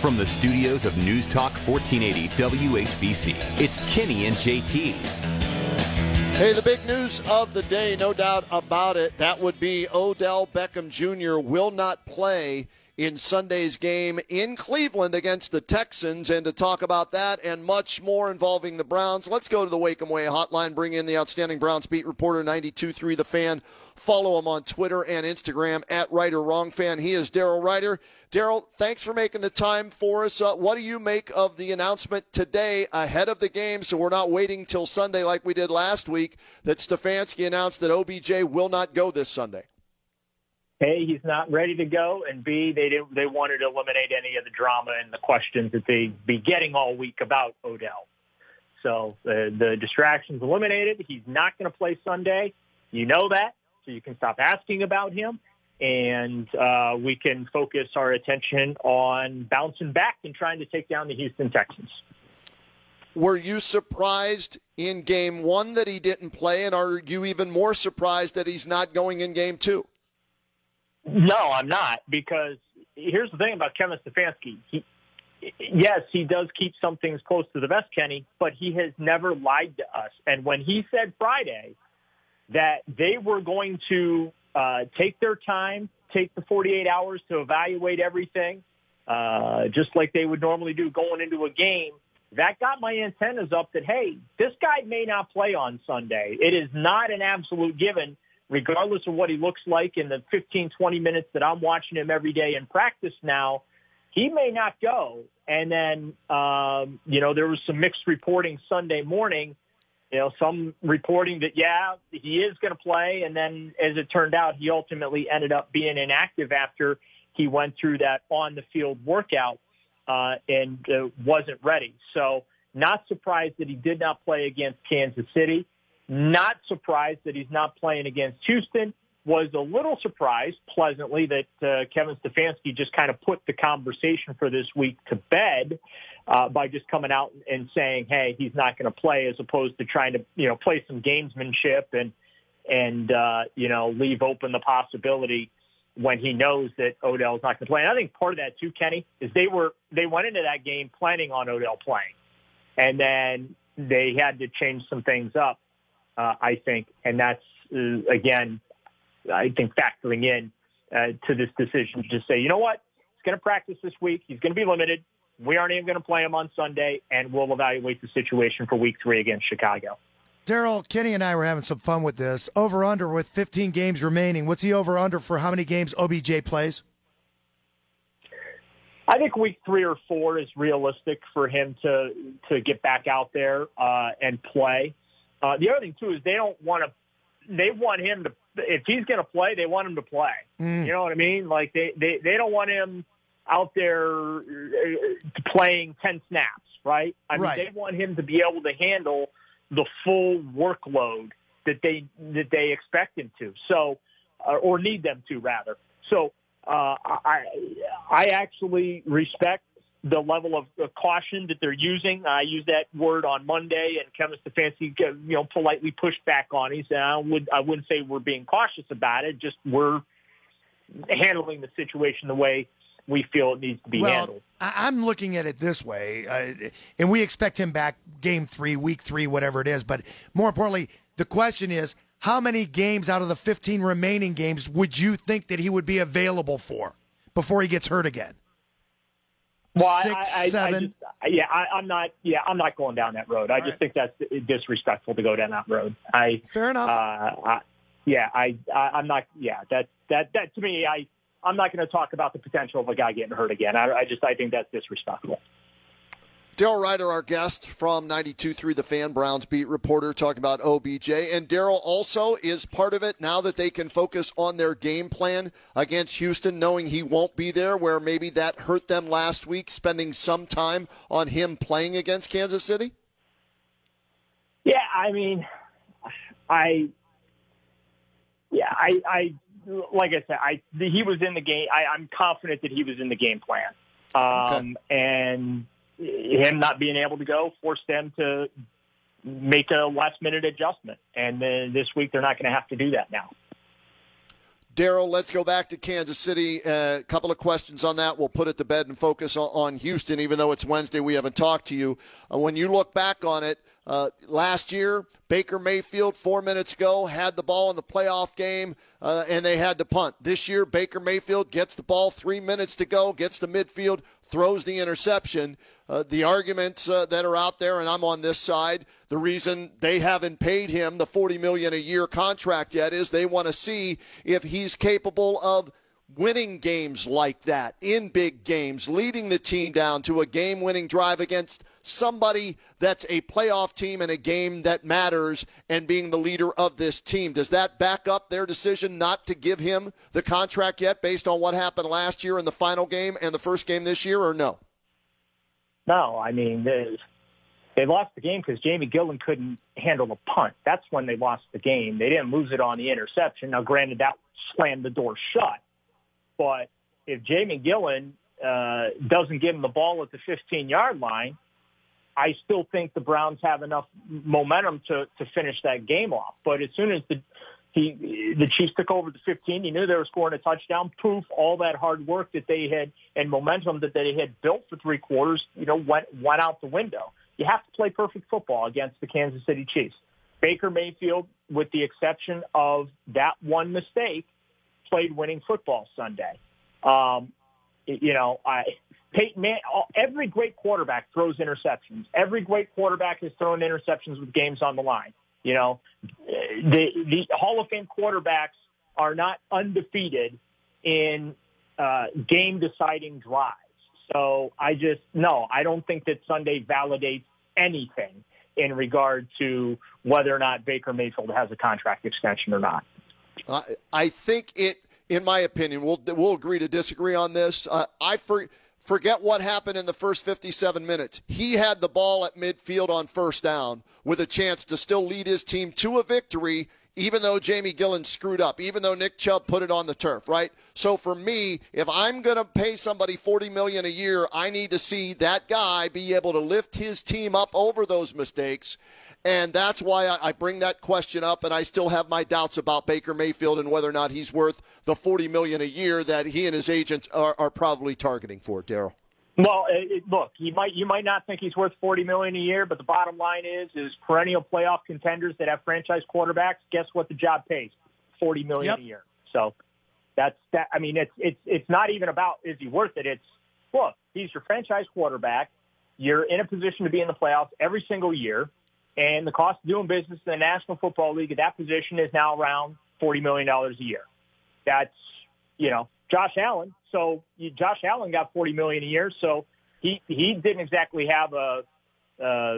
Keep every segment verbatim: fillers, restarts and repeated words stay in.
From the studios of News Talk fourteen eighty W H B C, it's Kenny and J T. Hey, the big news of the day, no doubt about it, that would be Odell Beckham Junior will not play in Sunday's game in Cleveland against the Texans. And to talk about that and much more involving the Browns, let's go to the Wake 'em Way hotline, bring in the outstanding Browns beat reporter, ninety-two point three The Fan. Follow him on Twitter and Instagram at Right or Wrong Fan. He is Daryl Ryder. Daryl, thanks for making the time for us. Uh, what do you make of the announcement today ahead of the game, so we're not waiting till Sunday like we did last week, that Stefanski announced that O B J will not go this Sunday? A, he's not ready to go, and B, they didn't. They wanted to eliminate any of the drama and the questions that they'd be getting all week about Odell. So the, the distractions eliminated. He's not going to play Sunday. You know that, so you can stop asking about him, and uh, we can focus our attention on bouncing back and trying to take down the Houston Texans. Were you surprised in game one that he didn't play, and are you even more surprised that he's not going in game two? No, I'm not, because here's the thing about Kevin Stefanski. He, yes, he does keep some things close to the vest, Kenny, but he has never lied to us. And when he said Friday that they were going to uh, take their time, take the forty-eight hours to evaluate everything, uh, just like they would normally do going into a game, that got my antennas up that, hey, this guy may not play on Sunday. It is not an absolute given. Regardless of what he looks like in the fifteen, twenty minutes that I'm watching him every day in practice now, he may not go. And then, um, you know, there was some mixed reporting Sunday morning, you know, some reporting that, yeah, he is going to play. And then as it turned out, he ultimately ended up being inactive after he went through that on-the-field workout uh, and uh, wasn't ready. So not surprised that he did not play against Kansas City. Not surprised that he's not playing against Houston. Was a little surprised, pleasantly, that uh, Kevin Stefanski just kind of put the conversation for this week to bed uh, by just coming out and saying, hey, he's not going to play, as opposed to trying to, you know, play some gamesmanship and, and uh, you know, leave open the possibility when he knows that Odell's not going to play. And I think part of that, too, Kenny, is they were they went into that game planning on Odell playing. And then they had to change some things up. Uh, I think, and that's, uh, again, I think factoring in uh, to this decision to just say, you know what, he's going to practice this week. He's going to be limited. We aren't even going to play him on Sunday, and we'll evaluate the situation for week three against Chicago. Daryl, Kenny and I were having some fun with this. Over-under with fifteen games remaining. What's the over-under for how many games O B J plays? I think week three or four is realistic for him to, to get back out there uh, and play. Uh, the other thing, too, is they don't want to – they want him to – if he's going to play, they want him to play. Mm. You know what I mean? Like, they, they, they don't want him out there playing ten snaps, right? I mean, right. They want him to be able to handle the full workload that they that they expect him to, so uh, or need them to, rather. So uh, I I actually respect the level of caution that they're using. I used that word on Monday, and Kevin Stefanski, you know, politely pushed back on it. He said, I, would, I wouldn't say we're being cautious about it, just we're handling the situation the way we feel it needs to be well, handled. I'm looking at it this way, uh, and we expect him back game three, week three, whatever it is. But more importantly, the question is, how many games out of the fifteen remaining games would you think that he would be available for before he gets hurt again? Well, Six, I, I, seven. I just, yeah, I, I'm not. Yeah, I'm not going down that road. I just right. think that's disrespectful to go down that road. I fair enough. Uh, I, yeah, I, I, I'm not. Yeah, that that that to me, I, I'm not going to talk about the potential of a guy getting hurt again. I, I just, I think that's disrespectful. Daryl Ryder, our guest from ninety-two point three The Fan, Browns beat reporter, talking about O B J. And Daryl also is part of it now that they can focus on their game plan against Houston, knowing he won't be there, where maybe that hurt them last week, spending some time on him playing against Kansas City? Yeah, I mean, I, yeah, I, I like I said, I he was in the game. I, I'm confident that he was in the game plan. Um, okay. And him not being able to go forced them to make a last-minute adjustment. And then this week they're not going to have to do that now. Daryl, let's go back to Kansas City. A uh, couple of questions on that. We'll put it to bed and focus on, on Houston, even though it's Wednesday. We haven't talked to you. Uh, when you look back on it, uh, last year, Baker Mayfield, four minutes ago, had the ball in the playoff game, uh, and they had to punt. This year, Baker Mayfield gets the ball three minutes to go, gets to midfield, throws the interception. Uh, the arguments uh, that are out there, and I'm on this side, the reason they haven't paid him the forty million dollars a year contract yet is they want to see if he's capable of winning games like that, in big games, leading the team down to a game-winning drive against somebody that's a playoff team in a game that matters and being the leader of this team. Does that back up their decision not to give him the contract yet based on what happened last year in the final game and the first game this year, or no? No, I mean, they lost the game because Jamie Gillen couldn't handle a punt. That's when they lost the game. They didn't lose it on the interception. Now, granted, that slammed the door shut. But if Jamie Gillen uh, doesn't give him the ball at the fifteen-yard line, I still think the Browns have enough momentum to, to finish that game off. But as soon as the he the Chiefs took over the fifteen, you knew they were scoring a touchdown. Proof all that hard work that they had and momentum that they had built for three quarters, you know, went went out the window. You have to play perfect football against the Kansas City Chiefs. Baker Mayfield, with the exception of that one mistake, played winning football Sunday. Um, you know, I, Peyton Man, every great quarterback throws interceptions. Every great quarterback has thrown interceptions with games on the line. You know, the, the Hall of Fame quarterbacks are not undefeated in uh, game-deciding drives. So I just, no, I don't think that Sunday validates anything in regard to whether or not Baker Mayfield has a contract extension or not. Uh, I think it, in my opinion, we'll we'll agree to disagree on this. Uh, I for, forget what happened in the first fifty-seven minutes. He had the ball at midfield on first down with a chance to still lead his team to a victory, even though Jamie Gillen screwed up, even though Nick Chubb put it on the turf, right? So for me, if I'm going to pay somebody forty million dollars a year, I need to see that guy be able to lift his team up over those mistakes. And that's why I bring that question up, and I still have my doubts about Baker Mayfield and whether or not he's worth the forty million dollars a year that he and his agents are, are probably targeting for, Daryl. Well, it, look, you might you might not think he's worth forty million dollars a year, but the bottom line is, is perennial playoff contenders that have franchise quarterbacks, guess what the job pays? forty million dollars yep. a year. So that's that. I mean, it's it's it's not even about is he worth it. It's, look, he's your franchise quarterback. You're in a position to be in the playoffs every single year. And the cost of doing business in the National Football League at that position is now around forty million dollars a year. That's, you know, Josh Allen. So you, Josh Allen got forty million dollars a year. So he he didn't exactly have a, a,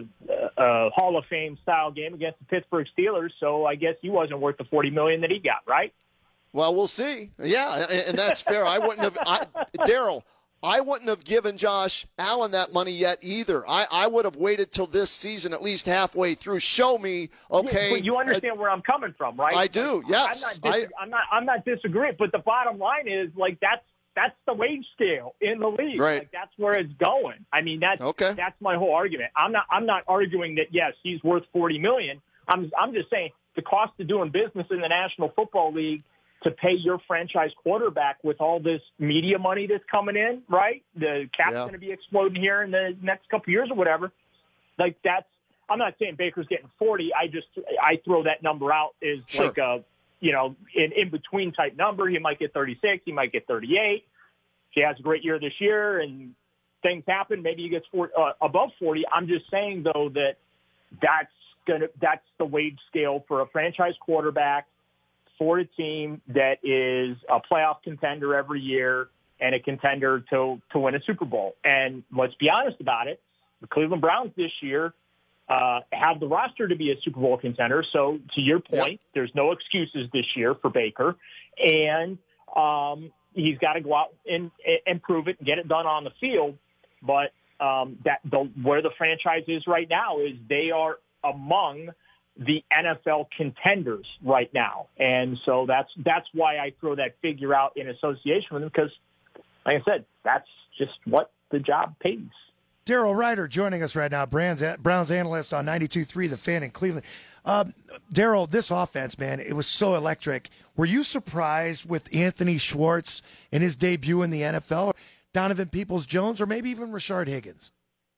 a Hall of Fame style game against the Pittsburgh Steelers. So I guess he wasn't worth the forty million dollars that he got, right? Well, we'll see. Yeah, and that's fair. I wouldn't have, I, Daryl. I wouldn't have given Josh Allen that money yet either. I, I would have waited till this season, at least halfway through. Show me, okay. But you understand uh, where I'm coming from, right? I do. Yes. I'm not, dis- I, I'm not. I'm not disagreeing. But the bottom line is, like, that's that's the wage scale in the league. Right. Like, that's where it's going. I mean, that's okay. That's my whole argument. I'm not. I'm not arguing that yes, he's worth forty million. I'm. I'm just saying the cost of doing business in the National Football League, to pay your franchise quarterback with all this media money that's coming in, right? The cap's yeah. going to be exploding here in the next couple of years or whatever. Like, that's, I'm not saying Baker's getting forty. I just, I throw that number out as sure. like a, you know, an in-between type number. He might get thirty-six. He might get thirty-eight. If he has a great year this year and things happen, maybe he gets forty, uh, above forty. I'm just saying, though, that that's going to, that's the wage scale for a franchise quarterback for a team that is a playoff contender every year and a contender to, to win a Super Bowl. And let's be honest about it, the Cleveland Browns this year uh, have the roster to be a Super Bowl contender. So to your point, yep. there's no excuses this year for Baker. And um, he's got to go out and, and prove it and get it done on the field. But um, that the, where the franchise is right now is they are among the N F L contenders right now. And so that's that's why I throw that figure out in association with them, because, like I said, that's just what the job pays. Daryl Ryder joining us right now, Browns, Browns analyst on ninety-two point three The Fan in Cleveland. Um, Daryl, this offense, man, it was so electric. Were you surprised with Anthony Schwartz and his debut in the N F L, Donovan Peoples-Jones, or maybe even Rashard Higgins?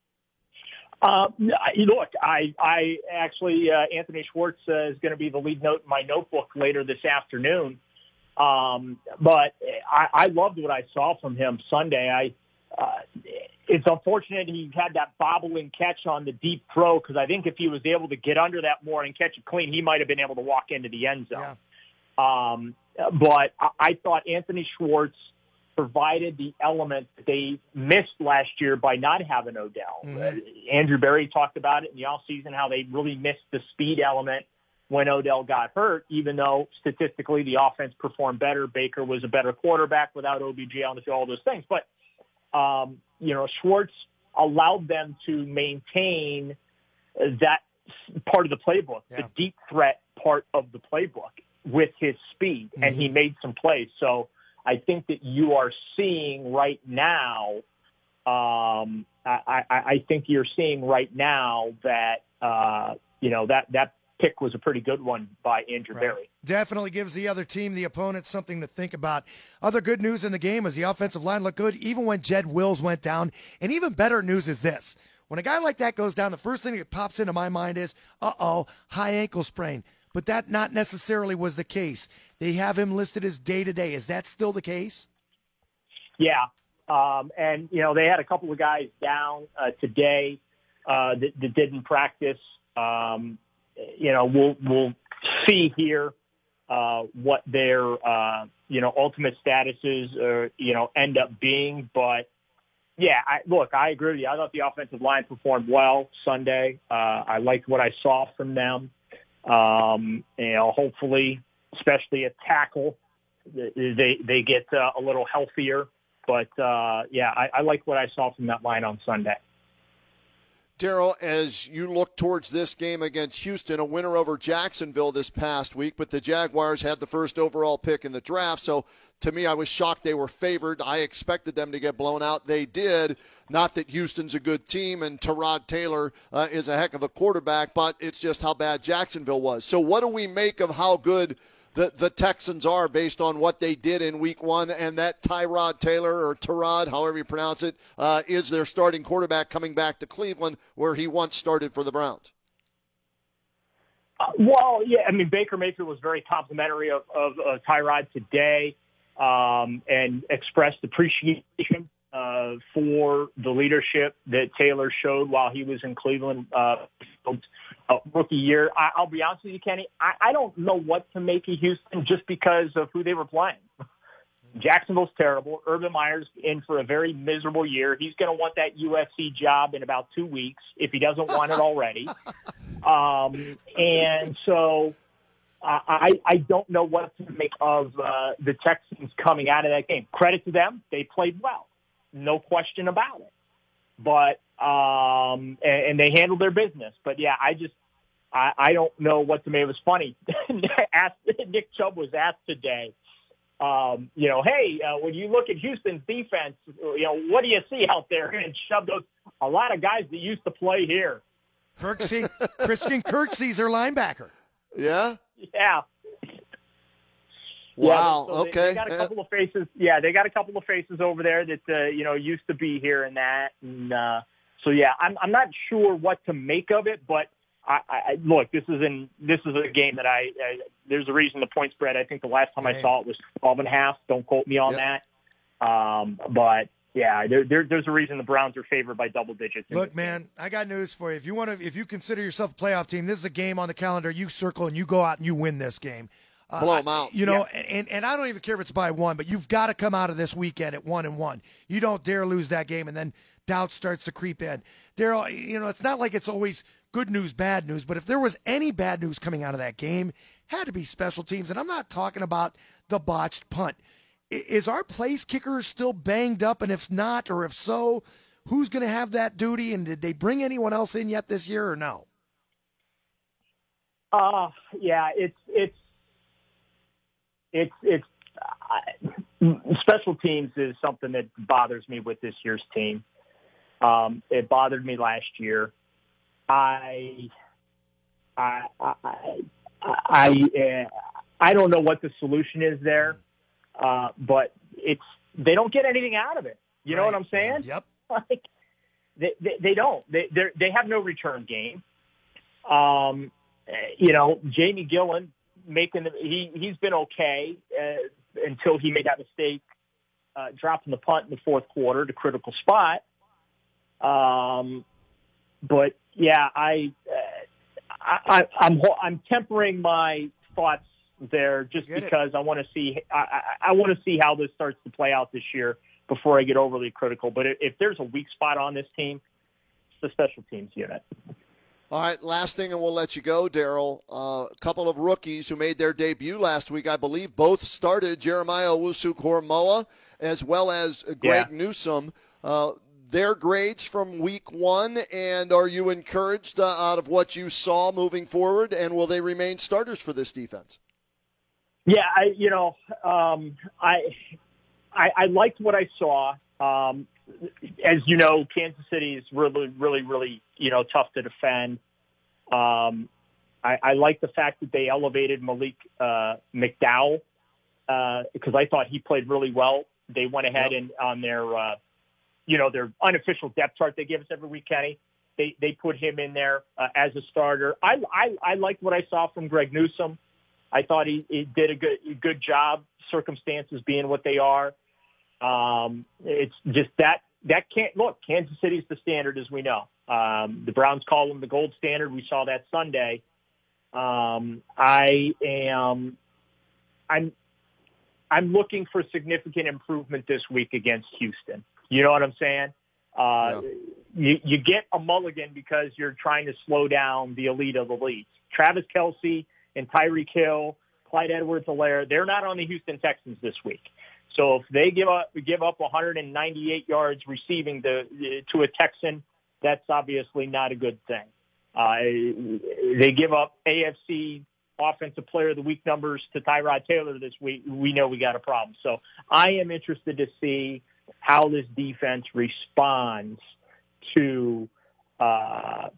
Uh, look, I, I actually, uh, Anthony Schwartz uh, is going to be the lead note in my notebook later this afternoon. Um, but I, I loved what I saw from him Sunday. I, uh, it's unfortunate he had that bobbling catch on the deep throw, because I think if he was able to get under that more and catch it clean, he might have been able to walk into the end zone. Yeah. Um, but I, I thought Anthony Schwartz provided the element that they missed last year by not having Odell. Mm-hmm. Uh, Andrew Berry talked about it in the offseason, how they really missed the speed element when Odell got hurt, even though statistically the offense performed better. Baker was a better quarterback without O B J on the field, all those things. But, um, you know, Schwartz allowed them to maintain that part of the playbook, yeah. the deep threat part of the playbook with his speed, mm-hmm. and he made some plays. So I think that you are seeing right now, um, I, I, I think you're seeing right now that, uh, you know, that, that pick was a pretty good one by Andrew right. Berry. Definitely gives the other team, the opponent, something to think about. Other good news in the game is the offensive line looked good, even when Jed Wills went down. And even better news is this. When a guy like that goes down, the first thing that pops into my mind is, uh-oh, high ankle sprain. But that not necessarily was the case. They have him listed as day-to-day. Is that still the case? Yeah. Um, and, you know, they had a couple of guys down uh, today uh, that, that didn't practice. Um, you know, we'll we'll see here uh, what their, uh, you know, ultimate statuses, uh, you know, end up being. But, yeah, I, look, I agree with you. I thought the offensive line performed well Sunday. Uh, I liked what I saw from them. Um, you know, hopefully, especially at tackle, they they get uh, a little healthier. But, uh, yeah, I, I like what I saw from that line on Sunday. Daryl, as you look towards this game against Houston, a winner over Jacksonville this past week, but the Jaguars had the first overall pick in the draft, so to me I was shocked they were favored. I expected them to get blown out. They did. Not that Houston's a good team and Tyrod Taylor uh, is a heck of a quarterback, but it's just how bad Jacksonville was. So what do we make of how good the, the Texans are based on what they did in week one, and that Tyrod Taylor, or Tyrod, however you pronounce it, uh, is their starting quarterback coming back to Cleveland where he once started for the Browns? Uh, well, yeah, I mean, Baker Mayfield was very complimentary of, of uh, Tyrod today um, and expressed appreciation uh, for the leadership that Taylor showed while he was in Cleveland uh, uh, rookie year. I, I'll be honest with you, Kenny, I, I don't know what to make of Houston just because of who they were playing. Jacksonville's terrible. Urban Meyer's in for a very miserable year. He's going to want that U S C job in about two weeks if he doesn't want it already. Um, and so uh, I, I don't know what to make of uh, the Texans coming out of that game. Credit to them. They played well. No question about it. But um, and, and they handled their business. But, yeah, I just I, I don't know what to make. It was funny. asked, Nick Chubb was asked today, um, you know, hey, uh, when you look at Houston's defense, you know, what do you see out there? And Chubb goes, a lot of guys that used to play here. Kirksey, Christian Kirksey's their linebacker. Yeah? Yeah. Wow, yeah, so they, okay. They got a couple of faces. Yeah, they got a couple of faces over there that, uh, you know, used to be here and that. And uh, so, yeah, I'm I'm not sure what to make of it, but I, I look, this is in this is a game that I, I there's a reason the point spread. I think the last time I saw it was twelve and a half. Don't quote me on yep. that. Um, but yeah, there, there, there's a reason the Browns are favored by double digits. Look, man, I got news for you. If you want to, if you consider yourself a playoff team, this is a game on the calendar. You circle and you go out and you win this game. Uh, Blow them out. You know, yeah. and, and I don't even care if it's by one, but you've got to come out of this weekend at one and one. You don't dare lose that game, and then doubt starts to creep in. Daryl, you know, it's not like it's always good news, bad news, but if there was any bad news coming out of that game, had to be special teams. And I'm not talking about the botched punt. Is our place kicker still banged up? And if not, or if so, who's going to have that duty? And did they bring anyone else in yet this year or no? Uh, yeah, it's, it's, it's, it's, uh, special teams is something that bothers me with this year's team. Um, it bothered me last year. I, I, I, I, uh, I don't know what the solution is there, uh, but it's they don't get anything out of it. You know Right. what I'm saying? Yep. Like they, they, they don't. They they have no return game. Um, you know, Jamie Gillen making the, he he's been okay uh, until he made that mistake, uh, dropping the punt in the fourth quarter, the critical spot. Um, but yeah, I, uh, I, I I'm I'm tempering my thoughts there just Get it. because I want to see I, I, I want to see how this starts to play out this year before I get overly critical. But if, if there's a weak spot on this team, it's the special teams unit. All right, last thing, and we'll let you go, Daryl. Uh, a couple of rookies who made their debut last week, I believe, both started. Jeremiah Owusu-Koramoah as well as Greg Yeah. Newsome. Uh, their grades from week one, and are you encouraged uh, out of what you saw moving forward, and will they remain starters for this defense? Yeah, I you know um, I, I I liked what I saw. Um, as you know, Kansas City is really, really, really, you know, tough to defend. Um, I, I like the fact that they elevated Malik uh, McDowell uh, because I thought he played really well. They went ahead Yep. and on their, uh, you know, their unofficial depth chart they give us every week, Kenny. They they put him in there uh, as a starter. I, I I liked what I saw from Greg Newsome. I thought he, he did a good good job. Circumstances being what they are. Um, it's just that that can't look. Kansas City's the standard, as we know. Um, the Browns call them the gold standard. We saw that Sunday. Um, I am. I'm. I'm looking for significant improvement this week against Houston. You know what I'm saying? Uh, Yeah. you, you get a mulligan because you're trying to slow down the elite of elites. Travis Kelce and Tyreek Hill, Clyde Edwards-Helaire, they're not on the Houston Texans this week. So if they give up give up one hundred ninety-eight yards receiving to, to a Texan, that's obviously not a good thing. Uh, they give up A F C Offensive Player of the Week numbers to Tyrod Taylor this week. We know we got a problem. So I am interested to see how this defense responds to uh,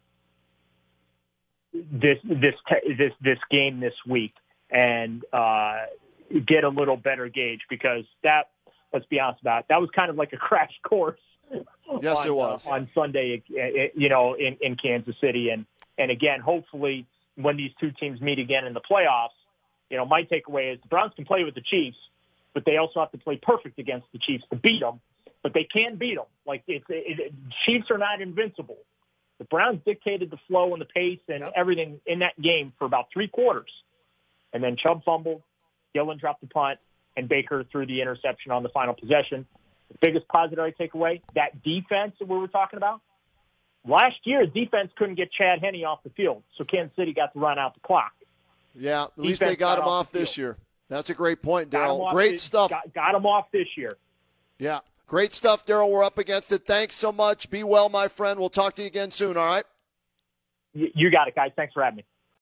this this this this game this week and uh, get a little better gauge because that, let's be honest about it, that was kind of like a crash course. Yes, on, it was. uh, on Sunday, you know, in, in Kansas City, and and again, hopefully, when these two teams meet again in the playoffs, you know, my takeaway is the Browns can play with the Chiefs, but they also have to play perfect against the Chiefs to beat them. But they can beat them. Like it's it, it, Chiefs are not invincible. The Browns dictated the flow and the pace and Yep. everything in that game for about three quarters, and then Chubb fumbled, Gillen dropped the punt, and Baker threw the interception on the final possession. The biggest positive I take away, that defense that we were talking about, last year defense couldn't get Chad Henne off the field, so Kansas City got to run out the clock. Yeah, at least they Defense got got him off off the this field. year. That's a great point, Got 'em Daryl. off Great this- stuff. Got, got them off this year. Yeah, great stuff, Daryl. We're up against it. Thanks so much. Be well, my friend. We'll talk to you again soon, all right? You, you got it, guys. Thanks for having me.